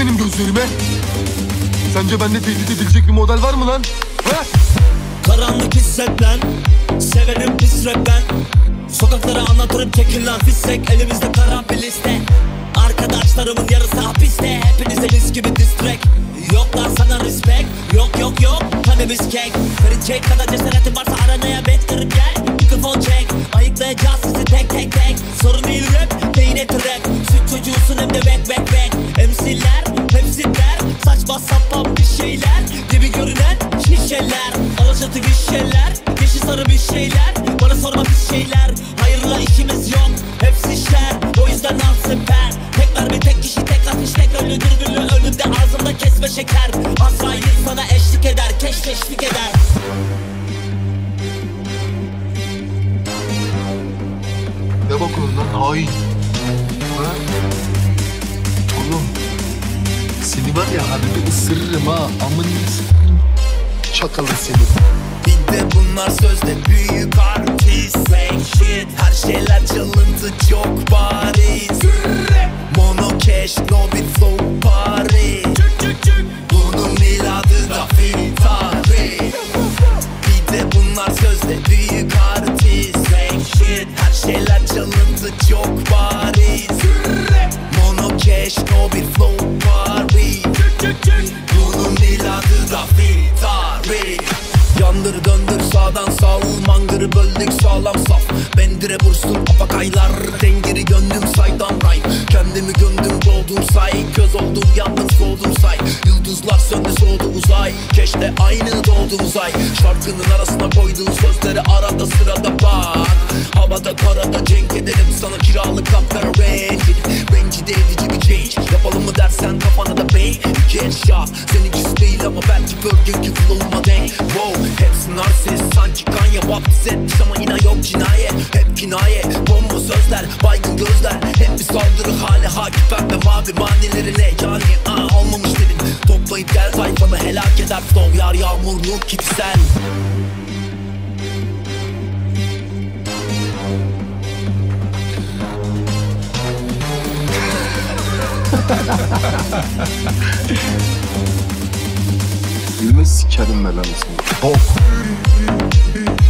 benim gözlerime? Sence bende tehdit edilecek bir model var mı lan? He? Karanlık hissetlen, severim pis rapten. Sokaklara anlatırım çekilen fissek. Elimizde kara bir liste. Arkadaşlarımın yarısı hapiste. Hepinize mis gibi diss track. Yoklar sana respect. Yok hani biz kek. Ferit çek kadar cesaretin varsa aranaya beklerim gel. Mikrofon çek. Ayıklayacağız sizi tek tek. Sorun değil rap, değil eti rap. Süt çocuğusun hem de back MC'ler hepsi der. Saçma sapan bir şeyler gibi görünen şişeler. Alaçatı gişeler, yeşil sarı bir şeyler. Bana sorma bir şeyler. Hayırla işimiz yok, hepsi şer. O yüzden al sefer. Tek mermi, tek kişi, tek atış, tek ölü dürbünlü. Önümde ağzımda kesme şeker. Azrail sana eşlik eder, keşkeşlik eder. Ne bakıyorsun lan hain? Ha? Oğlum seni var ya harbi ısırırım ha. Amın çakalı seni. Bir de bunlar sözde büyük artist. Fake shit, her şeyler çalıntı çok bariz. Mono cash, no bir flow party. Bunun miladı da Fitari. Bir de bunlar sözde büyük artist. Fake shit, her şeyler çalıntı çok bariz. Mono cash, no bir flow party. Bunun miladı da Fitari. Yandır döndür sağdan sağ ol, mangırı böldük sağlam saf. Bendire vursun apakaylar, dengiri gönlüm saydan ray. Kendimi gömdüm doğdum say, köz oldum yandım soğudum say. Yıldızlar söndü soğudu uzay, keşke aynı doğduğumuz ay. Şarkının arasına koyduğun sözleri arada sırada bak. Havada karada cenk edelim sana kiralık kapkara rengi. Rencide edici bir change, yapalım mı dersen kafana da bey. İki headshot, seninkisi değil ama belki bölgenki flow'uma denk. Wow, hepsi narsist sanki Kanye vaptiz etmiş ama yine yok cinayet. Hep kinaye, bomba sözler, baygın gözler. Hep bir saldırı hali hakip pembe mavi manilerine. Yani olmamış dedim, toplayıp gel tayfanı helak eder flow. Yar yağmurlu kitsel. Gülme sikerim ben lan seni. Bok.